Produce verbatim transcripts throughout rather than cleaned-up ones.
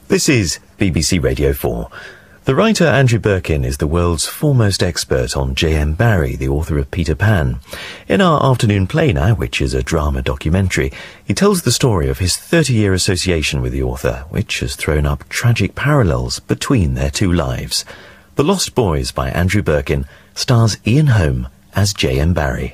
This is B B C Radio four. The writer Andrew Birkin is the world's foremost expert on J M Barrie, the author of Peter Pan. In our afternoon play now, which is a drama documentary, he tells the story of his thirty-year association with the author, which has thrown up tragic parallels between their two lives. The Lost Boys by Andrew Birkin stars Ian Holm as J M Barrie.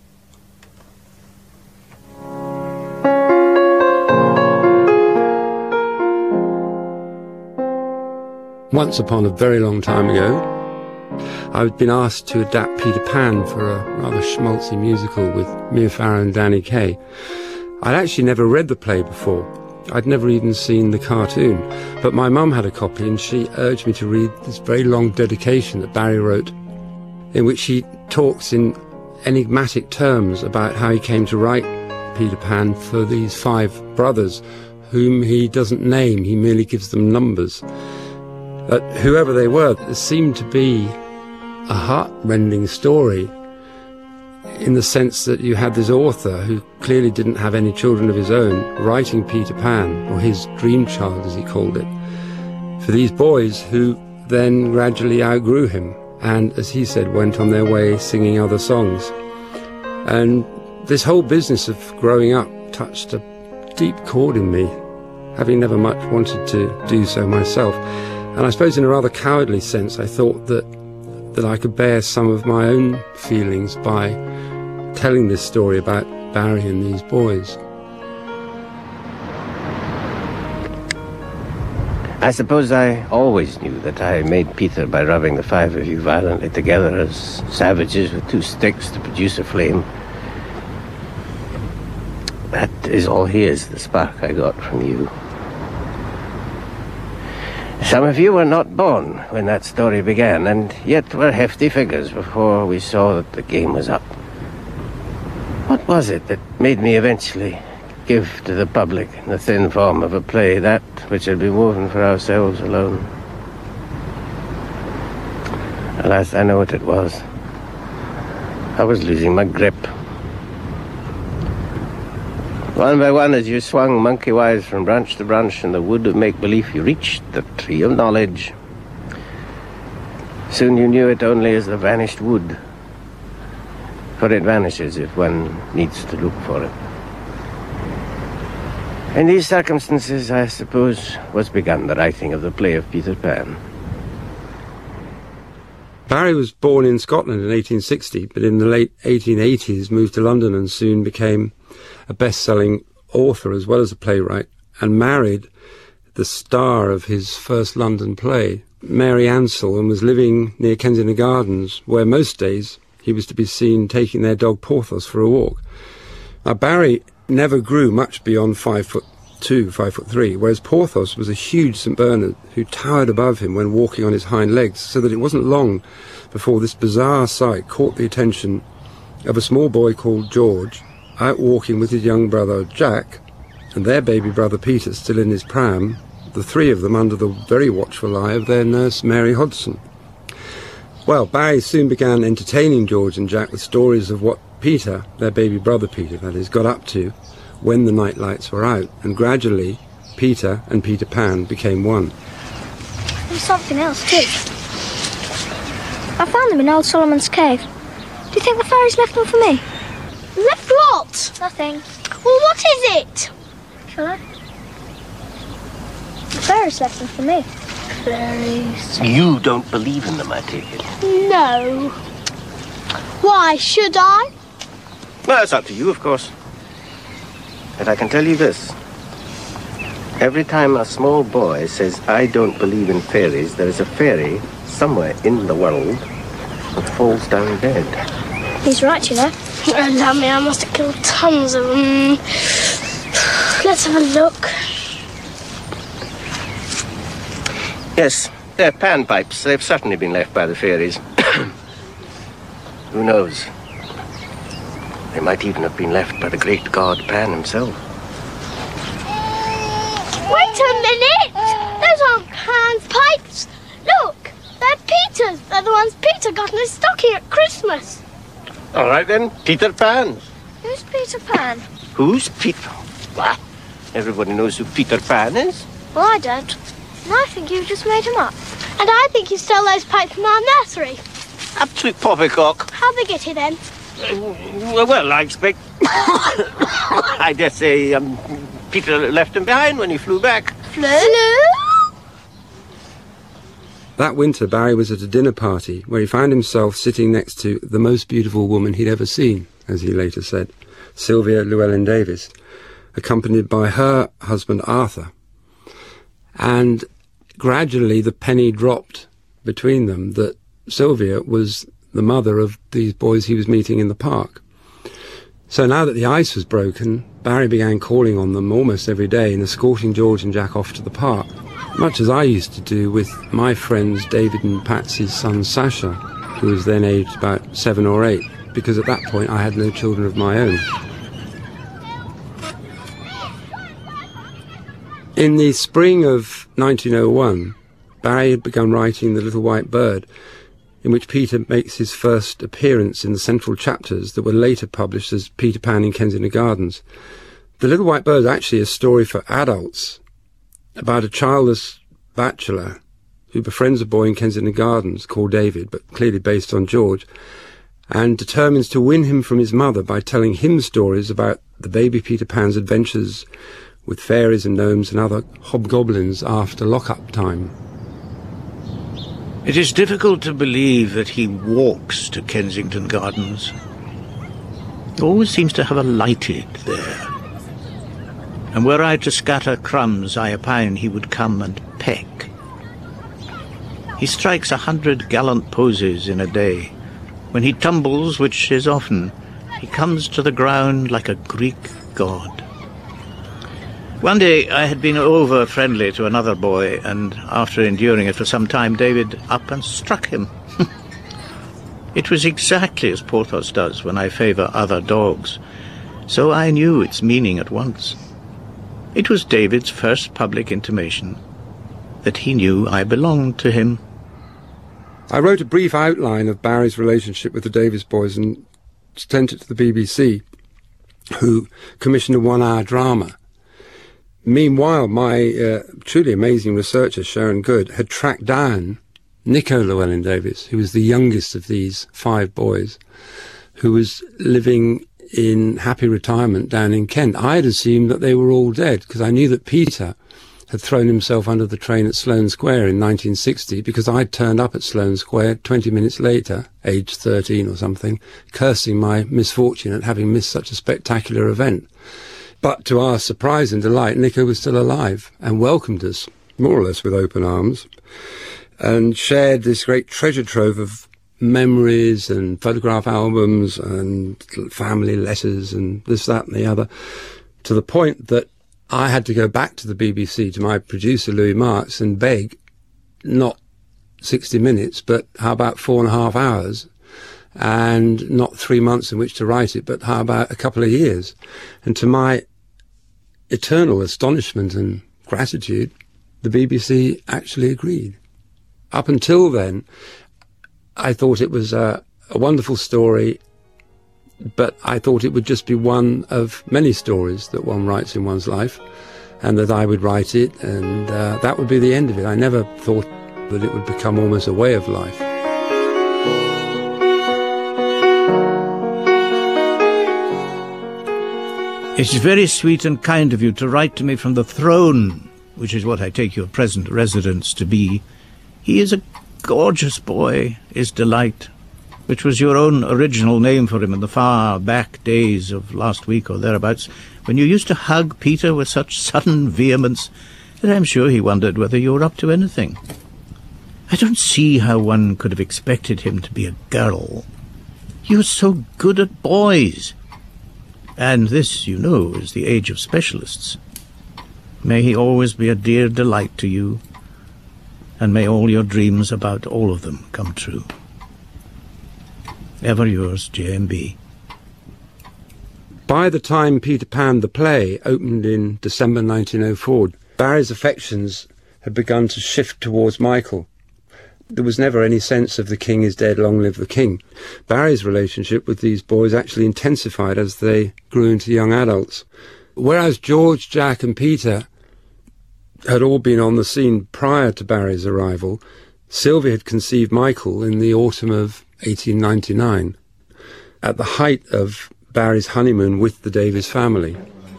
Once upon a very long time ago, I'd been asked to adapt Peter Pan for a rather schmaltzy musical with Mia Farrow and Danny Kaye. I'd actually never read the play before. I'd never even seen the cartoon, but my mum had a copy and she urged me to read this very long dedication that Barrie wrote, in which he talks in enigmatic terms about how he came to write Peter Pan for these five brothers, whom he doesn't name, he merely gives them numbers. That whoever they were, there seemed to be a heart-rending story in the sense that you had this author who clearly didn't have any children of his own writing Peter Pan, or his dream child as he called it, for these boys who then gradually outgrew him and, as he said, went on their way singing other songs. And this whole business of growing up touched a deep chord in me, having never much wanted to do so myself. And I suppose in a rather cowardly sense, I thought that that I could bear some of my own feelings by telling this story about Barrie and these boys. I suppose I always knew that I made Peter by rubbing the five of you violently together as savages with two sticks to produce a flame. That is all he is, the spark I got from you. Some of you were not born when that story began, and yet were hefty figures before we saw that the game was up. What was it that made me eventually give to the public, in the thin form of a play, that which had been woven for ourselves alone? Alas, I know what it was. I was losing my grip. One by one, as you swung monkey-wise from branch to branch in the wood of make-believe, you reached the tree of knowledge. Soon you knew it only as the vanished wood, for it vanishes if one needs to look for it. In these circumstances, I suppose, was begun the writing of the play of Peter Pan. Barrie was born in Scotland in eighteen sixty, but in the late eighteen eighties moved to London and soon became a best-selling author as well as a playwright, and married the star of his first London play, Mary Ansell, and was living near Kensington Gardens, where most days he was to be seen taking their dog Porthos for a walk. Now, Barrie never grew much beyond five foot two, five foot three, whereas Porthos was a huge Saint Bernard who towered above him when walking on his hind legs, so that it wasn't long before this bizarre sight caught the attention of a small boy called George, out walking with his young brother Jack, and their baby brother Peter still in his pram, the three of them under the very watchful eye of their nurse Mary Hodgson. Well, Barrie soon began entertaining George and Jack with stories of what Peter, their baby brother Peter, that is, got up to when the night lights were out, and gradually Peter and Peter Pan became one. There's something else too. I found them in old Solomon's cave. Do you think the fairies left them for me? Left what? Nothing. Well, what is it? Shall I? The fairies left them for me. Fairies. You don't believe in them, I take it. No. Why should I? Well, it's up to you, of course. But I can tell you this. Every time a small boy says, I don't believe in fairies, there is a fairy somewhere in the world that falls down dead. He's right, you know. Oh, love me, I must have killed tons of them. Let's have a look. Yes, they're panpipes. They've certainly been left by the fairies. Who knows? They might even have been left by the great god Pan himself. Wait a minute! Those aren't Pan's pipes. Look, they're Peter's. They're the ones Peter got in his stocking at Christmas. All right then, Peter Pan. Who's Peter Pan? Who's Peter? What? Everybody knows who Peter Pan is. Well, I don't. And I think you just made him up. And I think you stole those pipes from our nursery. Absolute poppycock. How big is he then? Uh, well, I expect... I dare say um, Peter left him behind when he flew back. Flew? That winter, Barry was at a dinner party where he found himself sitting next to the most beautiful woman he'd ever seen, as he later said, Sylvia Llewellyn-Davies, accompanied by her husband Arthur. And gradually the penny dropped between them that Sylvia was the mother of these boys he was meeting in the park. So now that the ice was broken, Barry began calling on them almost every day and escorting George and Jack off to the park, much as I used to do with my friends David and Patsy's son Sasha, who was then aged about seven or eight, because at that point I had no children of my own. In the spring of nineteen oh one, Barry had begun writing The Little White Bird, in which Peter makes his first appearance in the central chapters that were later published as Peter Pan in Kensington Gardens. The Little White Bird is actually a story for adults about a childless bachelor who befriends a boy in Kensington Gardens called David, but clearly based on George, and determines to win him from his mother by telling him stories about the baby Peter Pan's adventures with fairies and gnomes and other hobgoblins after lock-up time. It is difficult to believe that he walks to Kensington Gardens. He always seems to have alighted there. And were I to scatter crumbs, I opine he would come and peck. He strikes a hundred gallant poses in a day. When he tumbles, which is often, he comes to the ground like a Greek god. One day I had been over-friendly to another boy, and after enduring it for some time, David up and struck him. It was exactly as Porthos does when I favour other dogs, so I knew its meaning at once. It was David's first public intimation that he knew I belonged to him. I wrote a brief outline of Barry's relationship with the Davies boys and sent it to the B B C, who commissioned a one-hour drama. Meanwhile, my uh, truly amazing researcher, Sharon Good, had tracked down Nico Llewellyn-Davies, who was the youngest of these five boys, who was living in happy retirement down in Kent. I had assumed that they were all dead, because I knew that Peter had thrown himself under the train at Sloane Square in nineteen sixty, because I'd turned up at Sloane Square twenty minutes later, aged thirteen or something, cursing my misfortune at having missed such a spectacular event. But to our surprise and delight, Nico was still alive and welcomed us, more or less with open arms, and shared this great treasure trove of memories and photograph albums and family letters and this, that and the other, to the point that I had to go back to the B B C, to my producer Louis Marks, and beg not sixty minutes, but how about four and a half hours, and not three months in which to write it, but how about a couple of years. And to my eternal astonishment and gratitude, the B B C actually agreed. Up until then, I thought it was a, a wonderful story, but I thought it would just be one of many stories that one writes in one's life, and that I would write it, and uh, that would be the end of it. I never thought that it would become almost a way of life. It is very sweet and kind of you to write to me from the throne, which is what I take your present residence to be. He is a gorgeous boy, is Delight, which was your own original name for him in the far back days of last week or thereabouts, when you used to hug Peter with such sudden vehemence that I'm sure he wondered whether you were up to anything. I don't see how one could have expected him to be a girl. You're so good at boys. And this, you know, is the age of specialists. May he always be a dear delight to you, and may all your dreams about all of them come true. Ever yours, J M B. By the time Peter Pan the play opened in December nineteen oh four, Barry's affections had begun to shift towards Michael. There was never any sense of the king is dead, long live the king. Barry's relationship with these boys actually intensified as they grew into young adults. Whereas George, Jack and Peter had all been on the scene prior to Barry's arrival. Sylvia had conceived Michael in the autumn of eighteen ninety-nine, at the height of Barry's honeymoon with the Davies family.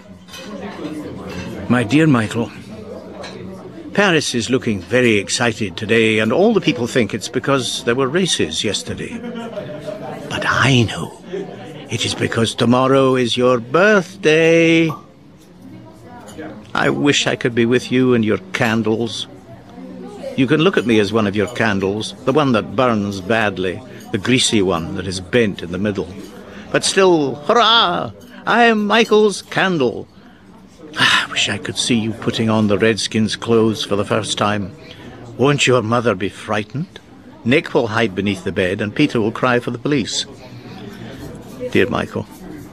My dear Michael, Paris is looking very excited today, and all the people think it's because there were races yesterday. But I know it is because tomorrow is your birthday. I wish I could be with you and your candles. You can look at me as one of your candles, the one that burns badly, the greasy one that is bent in the middle. But still, hurrah! I am Michael's candle. I wish I could see you putting on the Redskins' clothes for the first time. Won't your mother be frightened? Nick will hide beneath the bed and Peter will cry for the police. Dear Michael,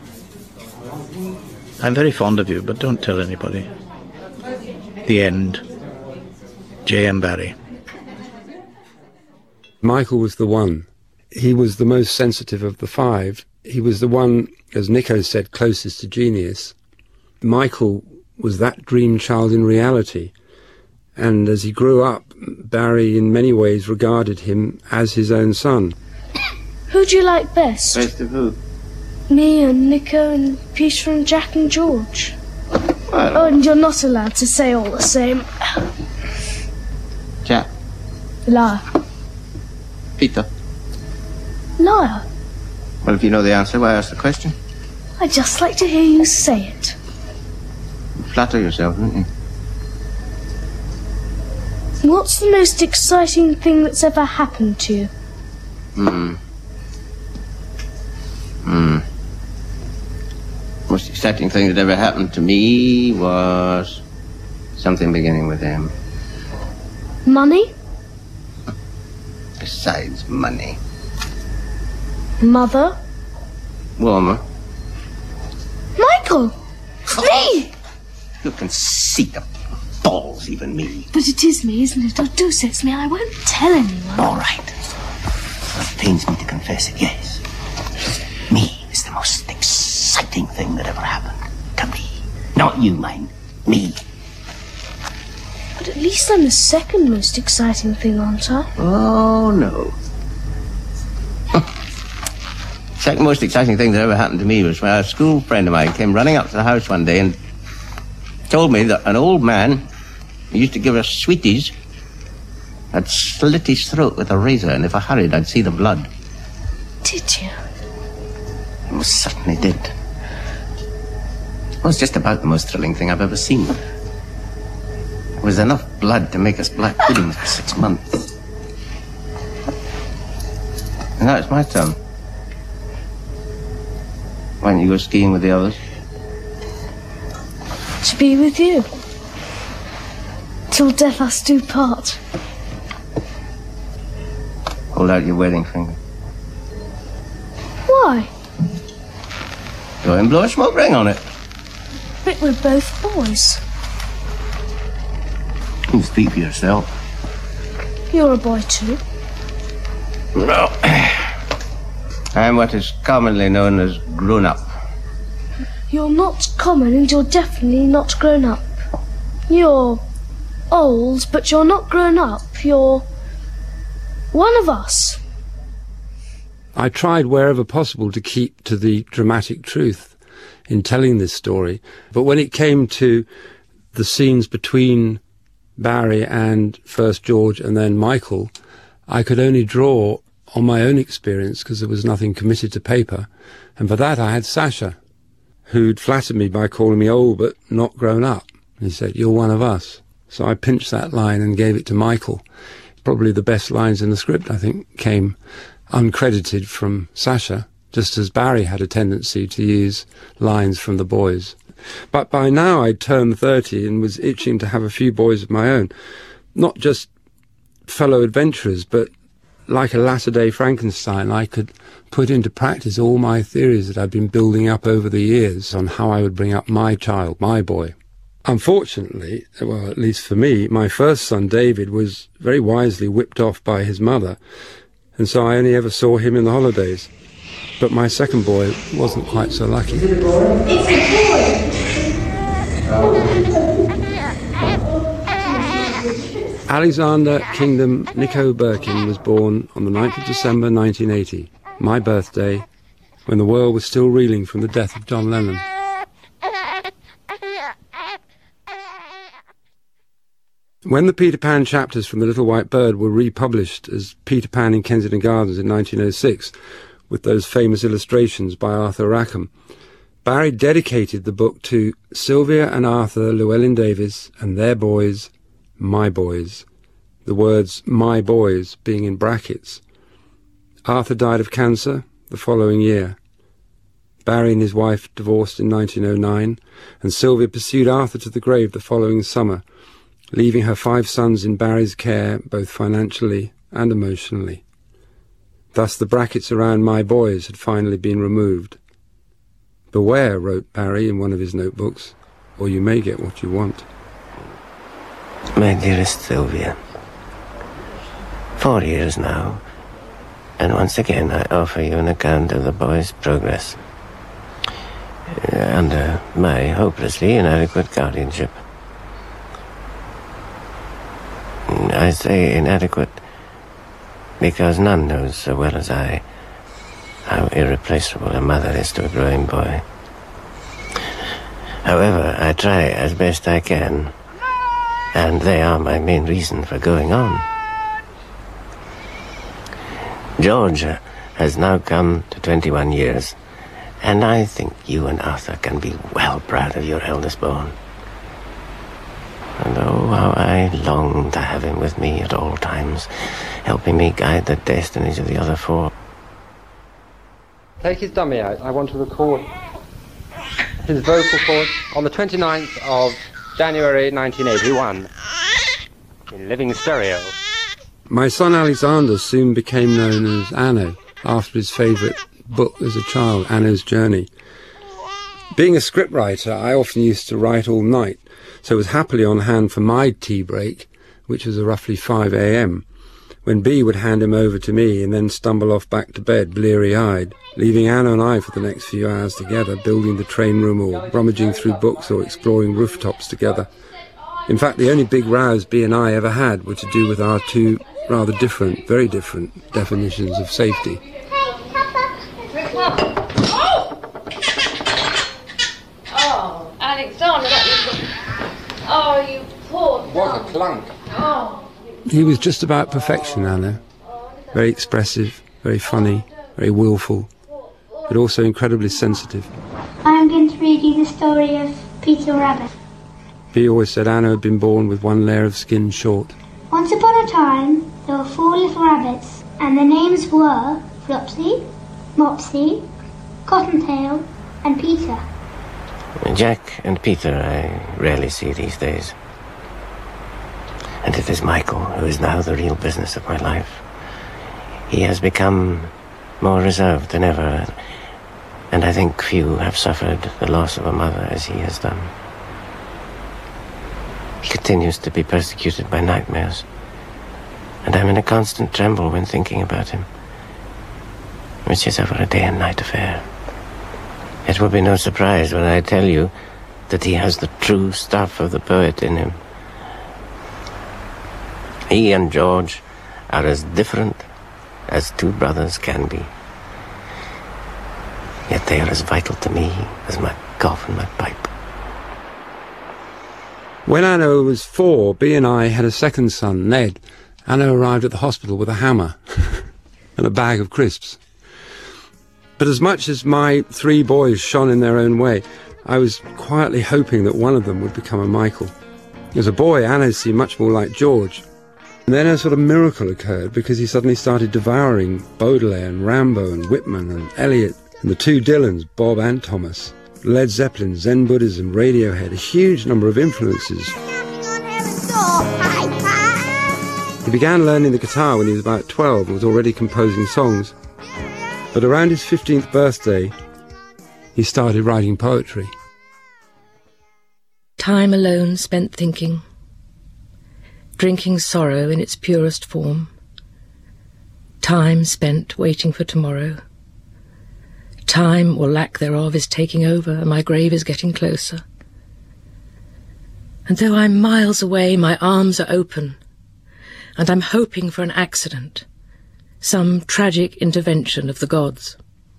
I'm very fond of you, but don't tell anybody. The end. J M Barrie. Michael was the one. He was the most sensitive of the five. He was the one, as Nico said, closest to genius. Michael was that dream child in reality. And as he grew up, Barrie in many ways regarded him as his own son. Who do you like best? Best of who? Me and Nico and Peter and Jack and George. Well, Oh, and you're not allowed to say all the same. Jack. Liar. Peter. Liar. Well, if you know the answer, why ask the question? I just like to hear you say it. You flatter yourself, don't you? What's the most exciting thing that's ever happened to you? Hmm. Hmm. Most exciting thing that ever happened to me was something beginning with M. Money? Besides money. Mother? Warmer. Michael! Me! You can see the balls, even me. But it is me, isn't it? Oh, do say it's me. I won't tell anyone. All right. It pains me to confess it, yes. Me is the most exciting thing that ever happened to me. Not you, mind. Me. But at least I'm the second most exciting thing, aren't I? Oh, no. Second most exciting thing that ever happened to me was when a school friend of mine came running up to the house one day and told me that an old man who used to give us sweeties had slit his throat with a razor, and if I hurried, I'd see the blood. Did you? I most certainly did. It was just about the most thrilling thing I've ever seen. There was enough blood to make us black puddings for six months. And now it's my turn. Why don't you go skiing with the others? To be with you. Till death us do part. Hold out your wedding finger. Why? Go and blow a smoke ring on it. But we're both boys. You speak for yourself. You're a boy too. No. I'm what is commonly known as grown up. You're not common and you're definitely not grown up. You're old, but you're not grown up. You're one of us. I tried wherever possible to keep to the dramatic truth in telling this story, but when it came to the scenes between Barrie and first George and then Michael, I could only draw on my own experience because there was nothing committed to paper, and for that I had Sasha, who'd flattered me by calling me old but not grown up. And he said, "You're one of us." So I pinched that line and gave it to Michael. Probably the best lines in the script, I think, came uncredited from Sasha, just as Barrie had a tendency to use lines from the boys. But by now I'd turned thirty and was itching to have a few boys of my own. Not just fellow adventurers, but like a latter-day Frankenstein, I could put into practice all my theories that I'd been building up over the years on how I would bring up my child, my boy. Unfortunately, well, at least for me, my first son, David, was very wisely whipped off by his mother, and so I only ever saw him in the holidays. But my second boy wasn't quite so lucky. It's a boy! Alexander Kingdom Nico Birkin was born on the ninth of December nineteen eighty, my birthday, when the world was still reeling from the death of John Lennon. When the Peter Pan chapters from The Little White Bird were republished as Peter Pan in Kensington Gardens in nineteen oh six, with those famous illustrations by Arthur Rackham, Barrie dedicated the book to Sylvia and Arthur Llewellyn Davies and their boys, my boys, the words my boys being in brackets. Arthur died of cancer the following year. Barrie and his wife divorced in nineteen oh nine, and Sylvia pursued Arthur to the grave the following summer, leaving her five sons in Barrie's care both financially and emotionally. Thus the brackets around my boys had finally been removed. Beware, wrote Barrie in one of his notebooks, or you may get what you want. My dearest Sylvia, four years now, and once again I offer you an account of the boy's progress, uh, under my hopelessly inadequate guardianship. I say inadequate because none knows so well as I how irreplaceable a mother is to a growing boy. However, I try as best I can, and they are my main reason for going on. George has now come to twenty-one years, and I think you and Arthur can be well proud of your eldest born. And oh, how I long to have him with me at all times, helping me guide the destinies of the other four. Take his dummy out. I want to record his vocal cords on the twenty-ninth of January nineteen eighty-one in living stereo. My son Alexander soon became known as Anno, after his favourite book as a child, Anno's Journey. Being a scriptwriter, I often used to write all night, so was happily on hand for my tea break, which was roughly five a m, when B would hand him over to me and then stumble off back to bed, bleary-eyed, leaving Anna and I for the next few hours together, building the train room or rummaging through books or exploring rooftops together. In fact, the only big rows B and I ever had were to do with our two rather different, very different definitions of safety. Oh, Alexander, that was... Oh, you poor... What a clunk. Oh. He was just about perfection, Anna. Very expressive, very funny, very willful, but also incredibly sensitive. I'm going to read you the story of Peter Rabbit. B always said Anna had been born with one layer of skin short. Once upon a time, there were four little rabbits, and their names were Flopsy, Mopsy, Cottontail, and Peter. Jack and Peter I rarely see these days. And it is Michael who is now the real business of my life. He has become more reserved than ever, and I think few have suffered the loss of a mother as he has done. He continues to be persecuted by nightmares, and I'm in a constant tremble when thinking about him, which is ever a day and night affair. It will be no surprise when I tell you that he has the true stuff of the poet in him. He and George are as different as two brothers can be. Yet they are as vital to me as my golf and my pipe. When Anno was four, B and I had a second son, Ned. Anno arrived at the hospital with a hammer and a bag of crisps. But as much as my three boys shone in their own way, I was quietly hoping that one of them would become a Michael. As a boy, Anno seemed much more like George. And then a sort of miracle occurred because he suddenly started devouring Baudelaire and Rimbaud and Whitman and Eliot and the two Dylans, Bob and Thomas, Led Zeppelin, Zen Buddhism, Radiohead, a huge number of influences. He began learning the guitar when he was about twelve and was already composing songs. But around his fifteenth birthday, he started writing poetry. Time alone spent thinking, drinking sorrow in its purest form. Time spent waiting for tomorrow. Time, or lack thereof, is taking over, and my grave is getting closer. And though I'm miles away, my arms are open, and I'm hoping for an accident, some tragic intervention of the gods.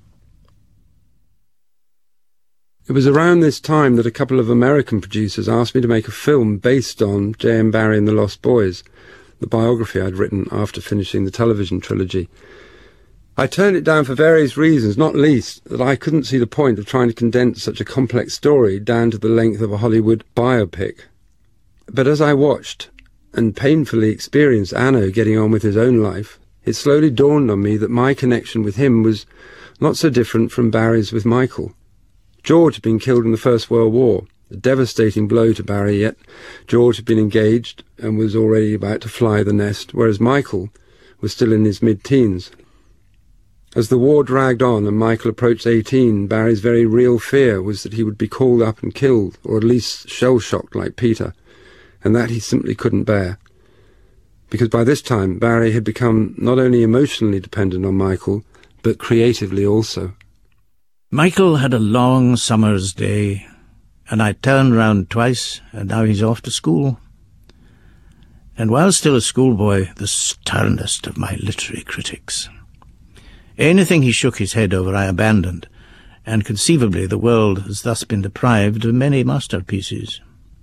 It was around this time that a couple of American producers asked me to make a film based on J M Barrie and the Lost Boys, the biography I'd written after finishing the television trilogy. I turned it down for various reasons, not least that I couldn't see the point of trying to condense such a complex story down to the length of a Hollywood biopic. But as I watched and painfully experienced Anno getting on with his own life, it slowly dawned on me that my connection with him was not so different from Barrie's with Michael. George had been killed in the First World War, a devastating blow to Barrie, yet George had been engaged and was already about to fly the nest, whereas Michael was still in his mid-teens. As the war dragged on and Michael approached eighteen, Barrie's very real fear was that he would be called up and killed, or at least shell-shocked like Peter, and that he simply couldn't bear. Because by this time, Barrie had become not only emotionally dependent on Michael, but creatively also. Michael had a long summer's day, and I turned round twice, and now he's off to school. And while still a schoolboy, the sternest of my literary critics. Anything he shook his head over I abandoned, and conceivably the world has thus been deprived of many masterpieces.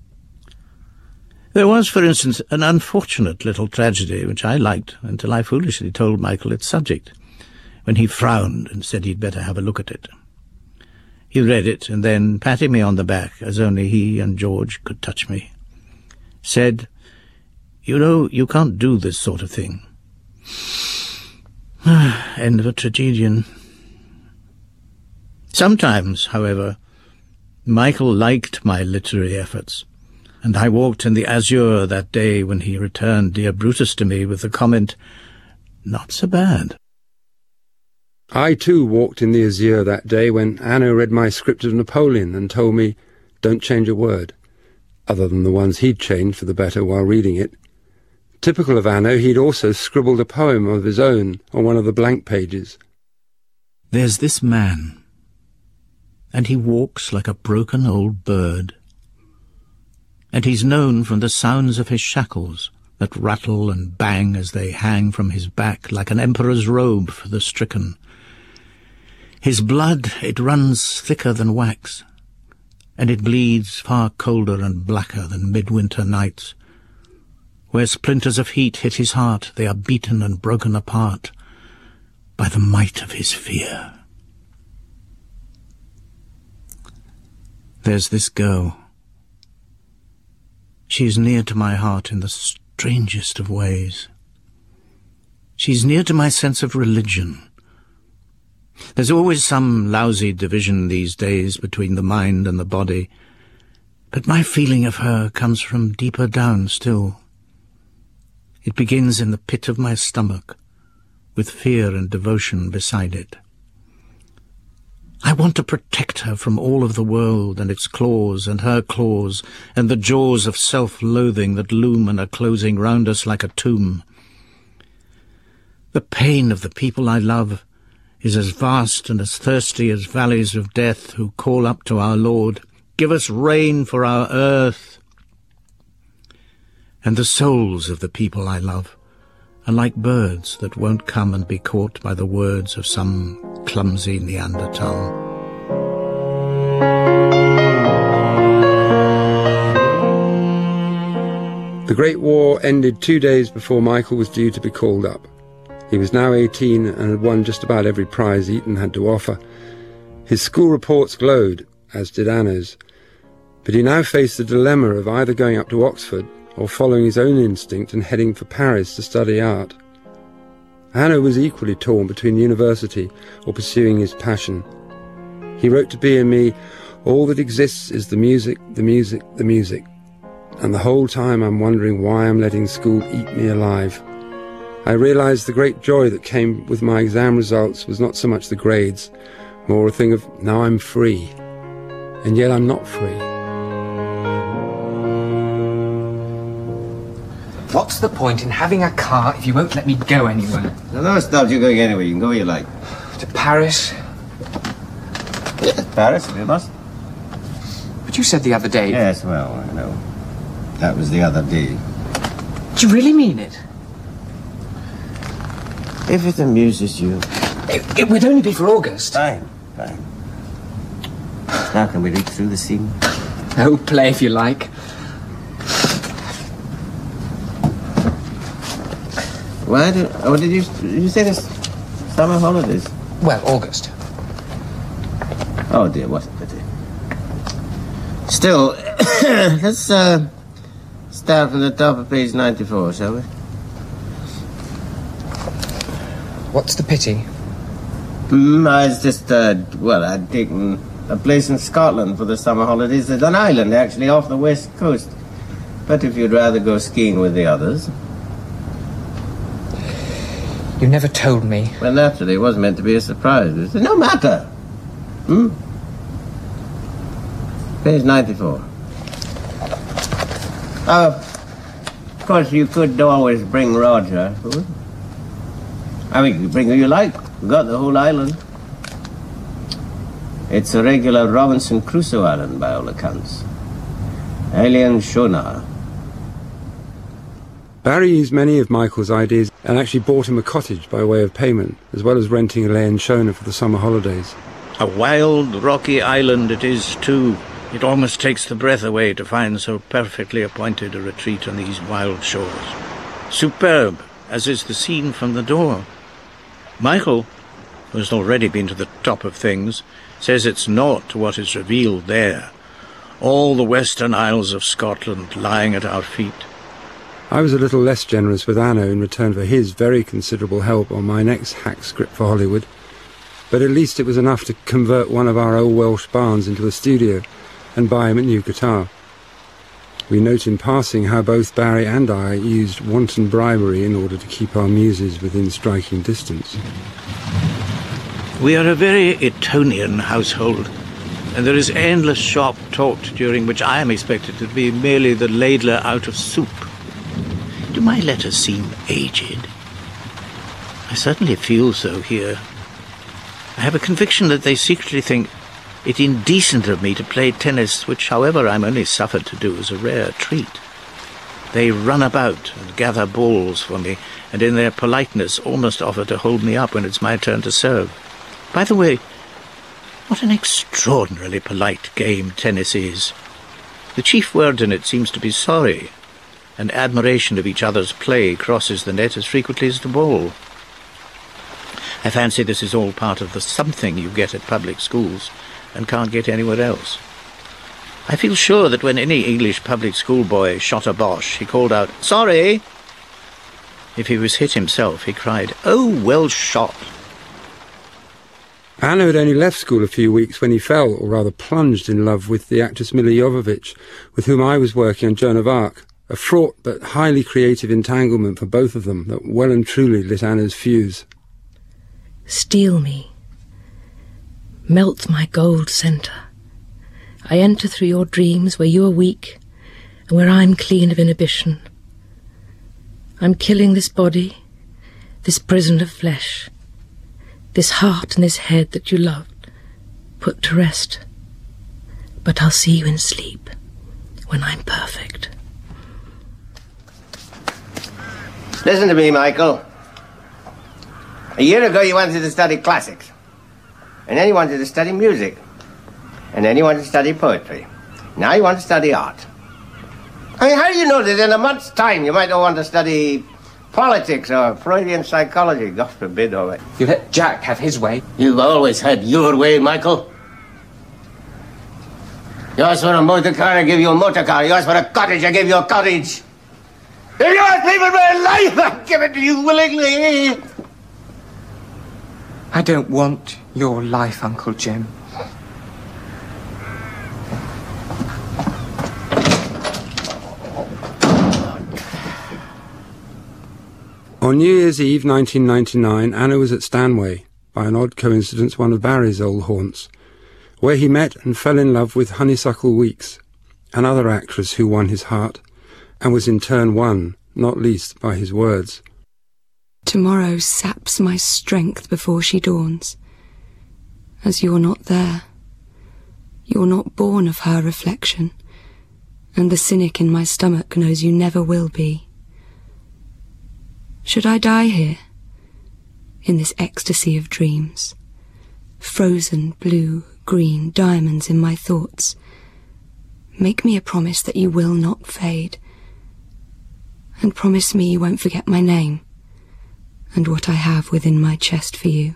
There was, for instance, an unfortunate little tragedy which I liked until I foolishly told Michael its subject, when he frowned and said he'd better have a look at it. He read it, and then, patting me on the back, as only he and George could touch me, said, "You know, you can't do this sort of thing." End of a tragedian. Sometimes, however, Michael liked my literary efforts, and I walked in the azure that day when he returned Dear Brutus to me with the comment, "Not so bad." I too walked in the azure that day when Anno read my script of Napoleon and told me, don't change a word, other than the ones he'd changed for the better while reading it. Typical of Anno, he'd also scribbled a poem of his own on one of the blank pages. There's this man, and he walks like a broken old bird, and he's known from the sounds of his shackles that rattle and bang as they hang from his back like an emperor's robe for the stricken. His blood, it runs thicker than wax, and it bleeds far colder and blacker than midwinter nights. Where splinters of heat hit his heart, they are beaten and broken apart by the might of his fear. There's this girl. She's near to my heart in the strangest of ways. She's near to my sense of religion. There's always some lousy division these days between the mind and the body, but my feeling of her comes from deeper down still. It begins in the pit of my stomach, with fear and devotion beside it. I want to protect her from all of the world and its claws and her claws and the jaws of self-loathing that loom and are closing round us like a tomb. The pain of the people I love is as vast and as thirsty as valleys of death who call up to our Lord, "Give us rain for our earth." And the souls of the people I love are like birds that won't come and be caught by the words of some clumsy Neanderthal. The Great War ended two days before Michael was due to be called up. He was now eighteen and had won just about every prize Eton had to offer. His school reports glowed, as did Anna's, but he now faced the dilemma of either going up to Oxford or following his own instinct and heading for Paris to study art. Anna was equally torn between university or pursuing his passion. He wrote to B and me, "All that exists is the music, the music, the music. And the whole time I'm wondering why I'm letting school eat me alive." I realised the great joy that came with my exam results was not so much the grades, more a thing of, now I'm free. And yet I'm not free. What's the point in having a car if you won't let me go anywhere? No, no, stop you going anywhere. You can go where you like. To Paris? Yes, Paris, if you must. But you said the other day... Yes, well, I know. That was the other day. Do you really mean it? If it amuses you. It, it would only be for August. Fine, fine. Now can we read through the scene? Oh, play if you like. Why do... Oh, did you... Did you say this... Summer holidays? Well, August. Oh, dear, what a pity. Still, let's, uh... start from the top of page ninety-four, shall we? What's the pity? Mm, I was just, uh... Well, I'd taken a place in Scotland for the summer holidays. There's an island, actually, off the west coast. But if you'd rather go skiing with the others... You never told me. Well, naturally, it was meant to be a surprise. It said, no matter. Hmm? Page ninety-four. Uh, of course, you could always bring Roger. I mean, you can bring who you like. We've got the whole island. It's a regular Robinson Crusoe island, by all accounts. Alien Shona. Barry used many of Michael's ideas and actually bought him a cottage by way of payment, as well as renting Alien Shona for the summer holidays. A wild, rocky island it is, too. It almost takes the breath away to find so perfectly appointed a retreat on these wild shores. Superb, as is the scene from the door. Michael, who has already been to the top of things, says it's naught to what is revealed there. All the Western Isles of Scotland lying at our feet. I was a little less generous with Anno in return for his very considerable help on my next hack script for Hollywood, but at least it was enough to convert one of our old Welsh barns into a studio and buy him a new guitar. We note in passing how both Barry and I used wanton bribery in order to keep our muses within striking distance. We are a very Etonian household, and there is endless shop talk during which I am expected to be merely the ladler out of soup. Do my letters seem aged? I certainly feel so here. I have a conviction that they secretly think it indecent of me to play tennis, which, however, I'm only suffered to do as a rare treat. They run about and gather balls for me, and in their politeness almost offer to hold me up when it's my turn to serve. By the way, what an extraordinarily polite game tennis is. The chief word in it seems to be sorry, and admiration of each other's play crosses the net as frequently as the ball. I fancy this is all part of the something you get at public schools and can't get anywhere else. I feel sure that when any English public school boy shot a Boche, he called out, "Sorry!" If he was hit himself, he cried, "Oh, well shot!" Anno had only left school a few weeks when he fell, or rather plunged, in love with the actress Milla Jovovich, with whom I was working on Joan of Arc, a fraught but highly creative entanglement for both of them that well and truly lit Anna's fuse. Steal me. Melt my gold centre. I enter through your dreams where you are weak and where I'm clean of inhibition. I'm killing this body, this prison of flesh, this heart and this head that you loved, put to rest. But I'll see you in sleep when I'm perfect. Listen to me, Michael. A year ago you wanted to study classics. And then you wanted to study music. And then you wanted to study poetry. Now you want to study art. I mean, how do you know that in a month's time you might not want to study politics or Freudian psychology? God forbid, all right. You let Jack have his way. You've always had your way, Michael. You ask for a motor car, I give you a motor car. You ask for a cottage, I give you a cottage. If you ask me for my life, I give it to you willingly. I don't want your life, Uncle Jim. On New Year's Eve nineteen ninety-nine, Anna was at Stanway, by an odd coincidence one of Barry's old haunts, where he met and fell in love with Honeysuckle Weeks, another actress who won his heart, and was in turn won, not least by his words. Tomorrow saps my strength before she dawns, as you're not there. You're not born of her reflection, and the cynic in my stomach knows you never will be. Should I die here, in this ecstasy of dreams. Frozen blue, green diamonds in my thoughts. Make me a promise that you will not fade. And promise me you won't forget my name and what I have within my chest for you.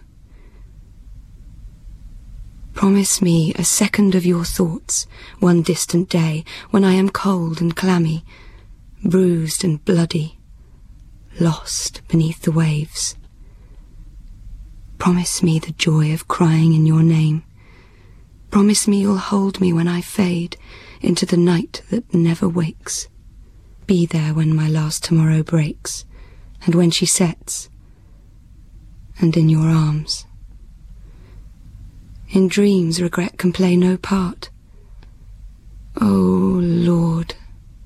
Promise me a second of your thoughts, one distant day, when I am cold and clammy, bruised and bloody, lost beneath the waves. Promise me the joy of crying in your name. Promise me you'll hold me when I fade into the night that never wakes. Be there when my last tomorrow breaks, and when she sets, and in your arms. In dreams regret can play no part. Oh, Lord,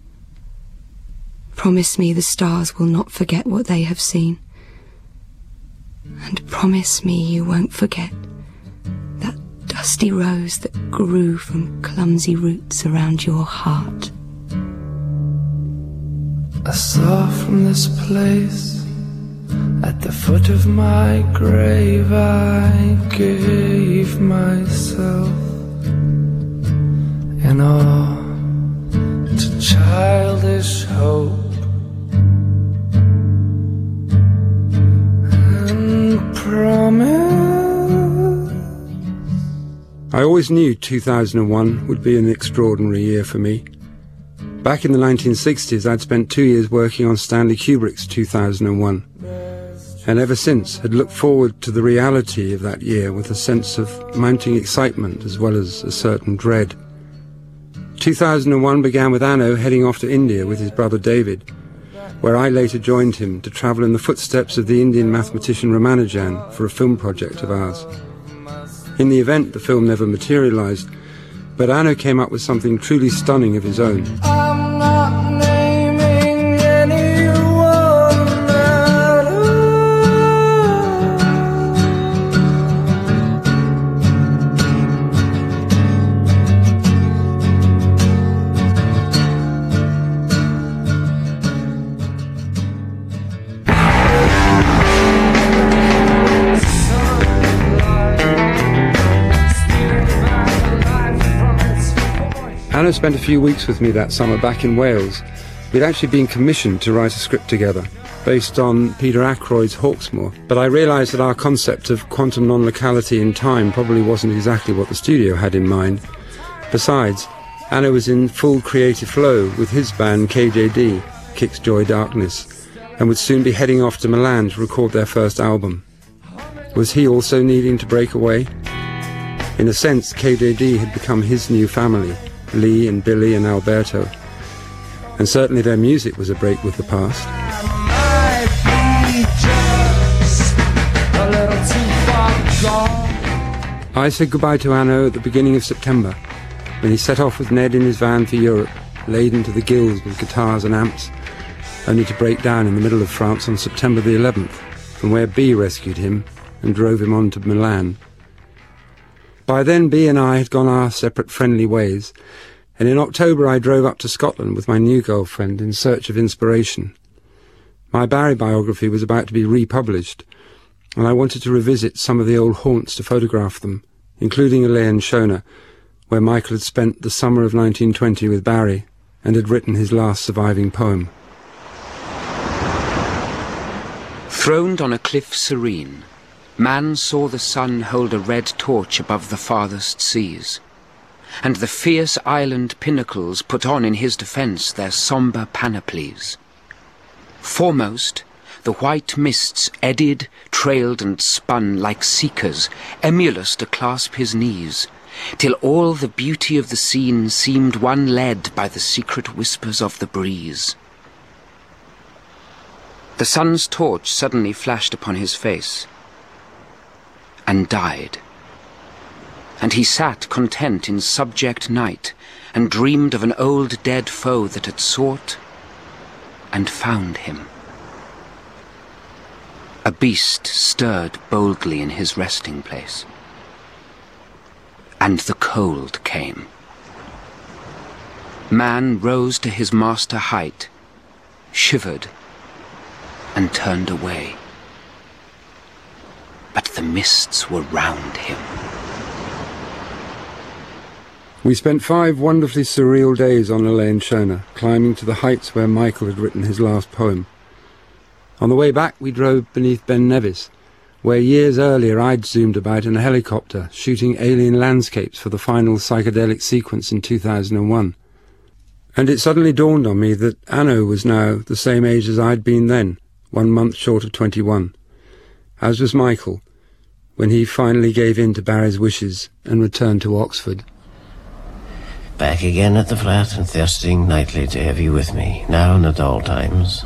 promise me the stars will not forget what they have seen. And promise me you won't forget that dusty rose that grew from clumsy roots around your heart. I saw from this place, at the foot of my grave, I gave myself in awe to childish hope and promise. I always knew two thousand one would be an extraordinary year for me. Back in the nineteen sixties, I'd spent two years working on Stanley Kubrick's two thousand one, and ever since had looked forward to the reality of that year with a sense of mounting excitement as well as a certain dread. two thousand one began with Anno heading off to India with his brother David, where I later joined him to travel in the footsteps of the Indian mathematician Ramanujan for a film project of ours. In the event, the film never materialized, but Anno came up with something truly stunning of his own. I'm not naming anyone at Anna spent a few weeks with me that summer back in Wales. We'd actually been commissioned to write a script together, based on Peter Ackroyd's Hawksmoor, but I realised that our concept of quantum non-locality in time probably wasn't exactly what the studio had in mind. Besides, Anna was in full creative flow with his band K J D, Kicks Joy Darkness, and would soon be heading off to Milan to record their first album. Was he also needing to break away? In a sense, K J D had become his new family, Lee and Billy and Alberto, and certainly their music was a break with the past. I said goodbye to Anno at the beginning of September, when he set off with Ned in his van for Europe, laden to the gills with guitars and amps, only to break down in the middle of France on September the eleventh, from where B rescued him and drove him on to Milan. By then, B and I had gone our separate friendly ways, and in October I drove up to Scotland with my new girlfriend in search of inspiration. My Barry biography was about to be republished, and I wanted to revisit some of the old haunts to photograph them, including Elaine Shona, where Michael had spent the summer of nineteen twenty with Barry and had written his last surviving poem. Throned on a cliff serene, man saw the sun hold a red torch above the farthest seas, and the fierce island pinnacles put on in his defence their sombre panoplies. Foremost, the white mists eddied, trailed and spun like seekers, emulous to clasp his knees, till all the beauty of the scene seemed one led by the secret whispers of the breeze. The sun's torch suddenly flashed upon his face, and died. And he sat content in subject night, and dreamed of an old dead foe that had sought and found him. A beast stirred boldly in his resting place, and the cold came. Man rose to his master height, shivered, and turned away. but the mists were round him. We spent five wonderfully surreal days on Elaine Shona, climbing to the heights where Michael had written his last poem. On the way back we drove beneath Ben Nevis, where years earlier I'd zoomed about in a helicopter, shooting alien landscapes for the final psychedelic sequence in two thousand one. And it suddenly dawned on me that Anno was now the same age as I'd been then, one month short of twenty-one, as was Michael, when he finally gave in to Barry's wishes and returned to Oxford. Back again at the flat and thirsting nightly to have you with me, now and at all times.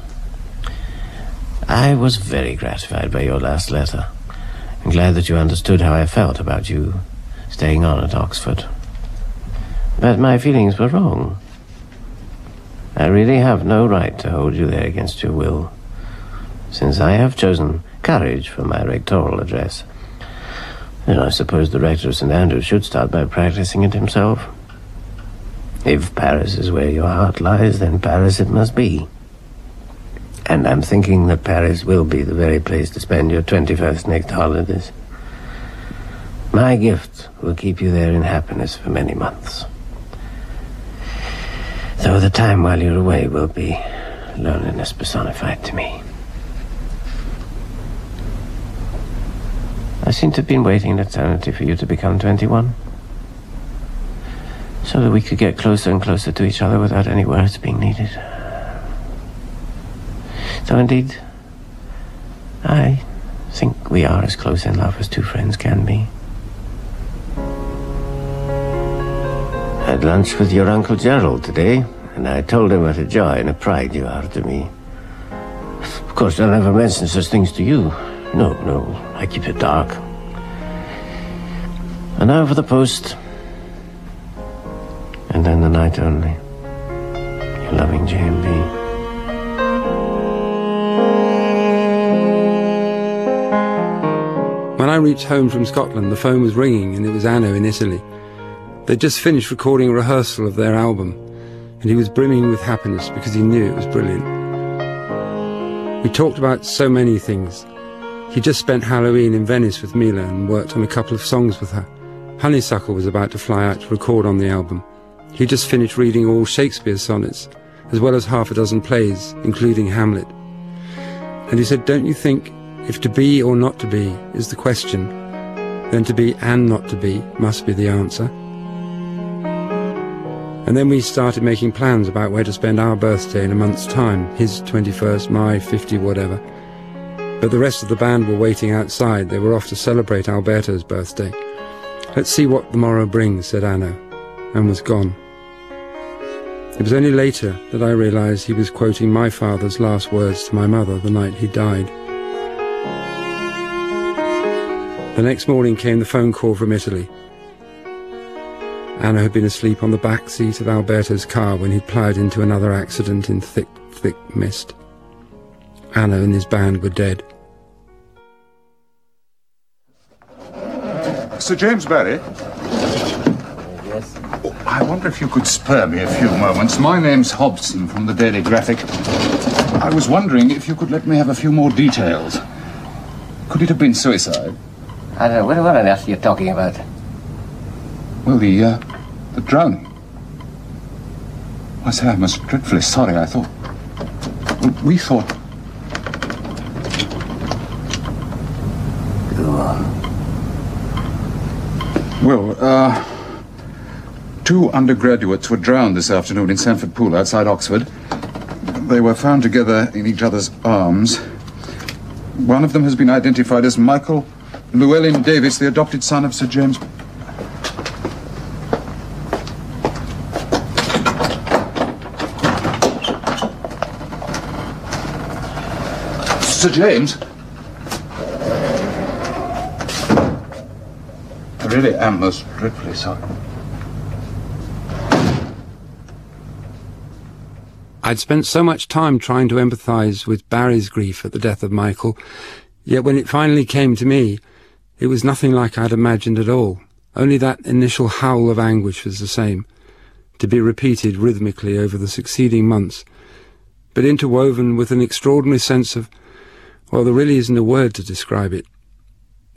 I was very gratified by your last letter, and glad that you understood how I felt about you staying on at Oxford. But my feelings were wrong. I really have no right to hold you there against your will, since I have chosen courage for my rectoral address. And I suppose the rector of Saint Andrews should start by practicing it himself. If Paris is where your heart lies, then Paris it must be. And I'm thinking that Paris will be the very place to spend your twenty-first next holidays. My gift will keep you there in happiness for many months. Though the time while you're away will be loneliness personified to me. I seem to have been waiting an eternity for you to become twenty-one. So that we could get closer and closer to each other without any words being needed. So indeed, I think we are as close in love as two friends can be. Had lunch with your Uncle Gerald today, and I told him what a joy and a pride you are to me. Of course, I'll never mention such things to you. No, no, I keep it dark. And now for the post. And then the night only. Your loving J M B. When I reached home from Scotland, the phone was ringing and it was Anno in Italy. They'd just finished recording a rehearsal of their album, and he was brimming with happiness because he knew it was brilliant. We talked about so many things. He just spent Halloween in Venice with Mila and worked on a couple of songs with her. Honeysuckle was about to fly out to record on the album. He just finished reading all Shakespeare's sonnets, as well as half a dozen plays, including Hamlet. And he said, don't you think, if to be or not to be is the question, then to be and not to be must be the answer? And then we started making plans about where to spend our birthday in a month's time, his twenty-first, my fifty, whatever. But the rest of the band were waiting outside. They were off to celebrate Alberto's birthday. Let's see what the morrow brings, said Anno, and was gone. It was only later that I realised he was quoting my father's last words to my mother the night he died. The next morning came the phone call from Italy. Anno had been asleep on the back seat of Alberto's car when he'd ploughed into another accident in thick, thick mist. Anno and his band were dead. Sir James Barry? Yes? Oh, I wonder if you could spare me a few moments. My name's Hobson from the Daily Graphic. I was wondering if you could let me have a few more details. Could it have been suicide? I don't know. What, what on earth are you talking about? Well, the, uh, the drowning. I say, I'm most dreadfully sorry. I thought... Well, we thought... Go on. Well, uh... two undergraduates were drowned this afternoon in Sanford Pool outside Oxford. They were found together in each other's arms. One of them has been identified as Michael Llewellyn Davis, the adopted son of Sir James... Sir James? I really am most dreadfully sorry. I'd spent so much time trying to empathise with Barry's grief at the death of Michael, yet when it finally came to me, it was nothing like I'd imagined at all. Only that initial howl of anguish was the same, to be repeated rhythmically over the succeeding months, but interwoven with an extraordinary sense of, well, there really isn't a word to describe it,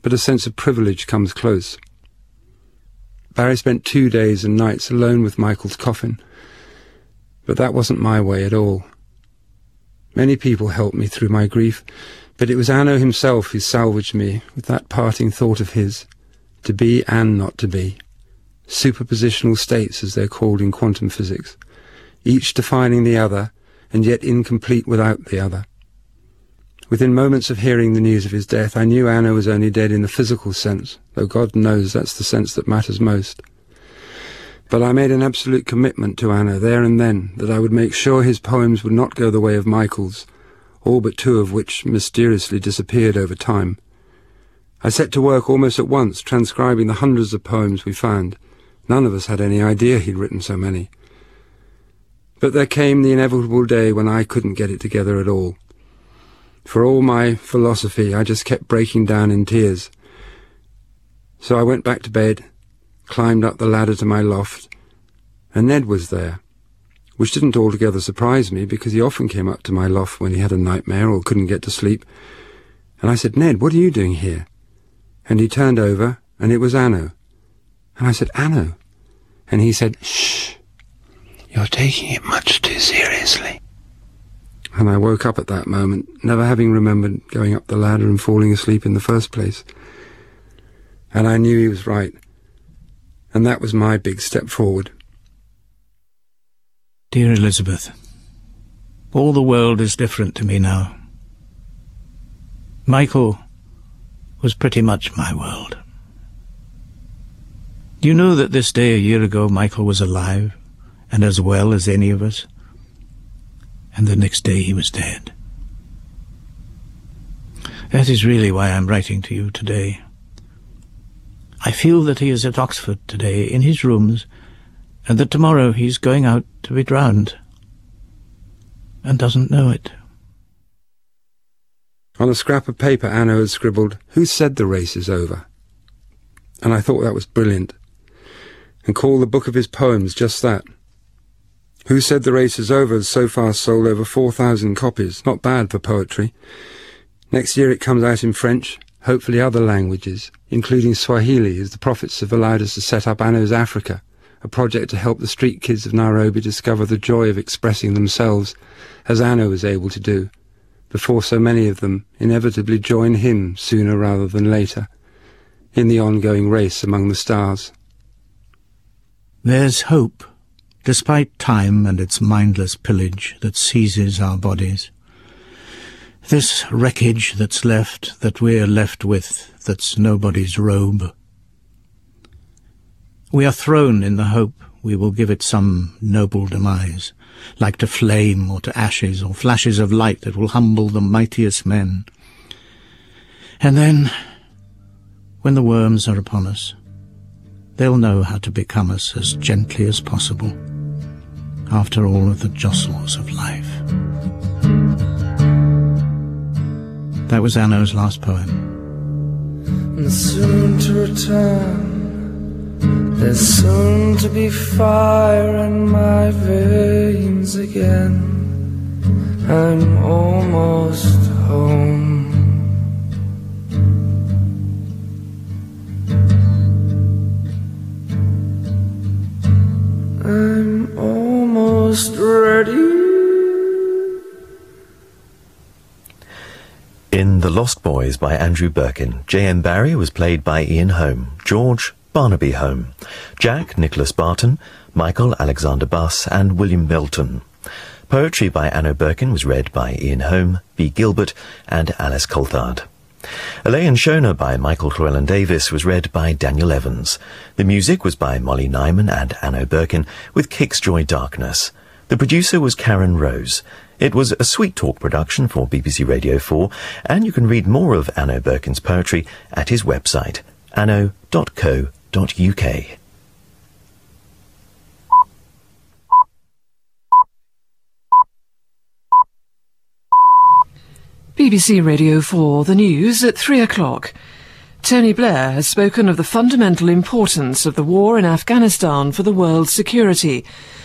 but a sense of privilege comes close. Barry spent two days and nights alone with Michael's coffin, but that wasn't my way at all. Many people helped me through my grief, but it was Anno himself who salvaged me with that parting thought of his, to be and not to be, superpositional states as they're called in quantum physics, each defining the other and yet incomplete without the other. Within moments of hearing the news of his death, I knew Anno was only dead in the physical sense, though God knows that's the sense that matters most. But I made an absolute commitment to Anno there and then that I would make sure his poems would not go the way of Michael's, all but two of which mysteriously disappeared over time. I set to work almost at once, transcribing the hundreds of poems we found. None of us had any idea he'd written so many. But there came the inevitable day when I couldn't get it together at all. For all my philosophy, I just kept breaking down in tears. So I went back to bed, climbed up the ladder to my loft, and Ned was there, which didn't altogether surprise me, because he often came up to my loft when he had a nightmare or couldn't get to sleep. And I said, "Ned, what are you doing here?" And he turned over, and it was Anno. And I said, "Anno?" And he said, "Shh, you're taking it much too seriously." And I woke up at that moment, never having remembered going up the ladder and falling asleep in the first place. And I knew he was right. And that was my big step forward. Dear Elizabeth, all the world is different to me now. Michael was pretty much my world. You know that this day a year ago Michael was alive, and as well as any of us, and the next day he was dead. That is really why I'm writing to you today. I feel that he is at Oxford today, in his rooms, and that tomorrow he's going out to be drowned, and doesn't know it. On a scrap of paper, Anno had scribbled, "Who said the race is over?" And I thought that was brilliant, and called the book of his poems just that. Who Said the Race is Over has so far sold over four thousand copies, not bad for poetry. Next year it comes out in French, hopefully other languages, including Swahili, as the prophets have allowed us to set up Anno's Africa, a project to help the street kids of Nairobi discover the joy of expressing themselves, as Anno was able to do, before so many of them inevitably join him sooner rather than later, in the ongoing race among the stars. There's hope, despite time and its mindless pillage that seizes our bodies. This wreckage that's left, that we're left with, that's nobody's robe. We are thrown in the hope we will give it some noble demise, like to flame or to ashes or flashes of light that will humble the mightiest men. And then, when the worms are upon us, they'll know how to become us as gently as possible, after all of the jostles of life. That was Anno's last poem. And soon to return, there's soon to be fire in my veins again. I'm almost home. I'm almost ready. In The Lost Boys by Andrew Birkin, J M Barrie was played by Ian Home, George Barnaby Home, Jack Nicholas Barton, Michael Alexander Buss and William Milton. Poetry by Anno Birkin was read by Ian Home, B. Gilbert and Alice Coulthard. Elaine Shona by Michael Llewellyn Davis was read by Daniel Evans. The music was by Molly Nyman and Anno Birkin with Kicks Joy Darkness. The producer was Karen Rose. It was a Sweet Talk production for B B C Radio four, and you can read more of Anno Birkin's poetry at his website, anno dot co dot uk. B B C Radio four, the news at three o'clock. Tony Blair has spoken of the fundamental importance of the war in Afghanistan for the world's security.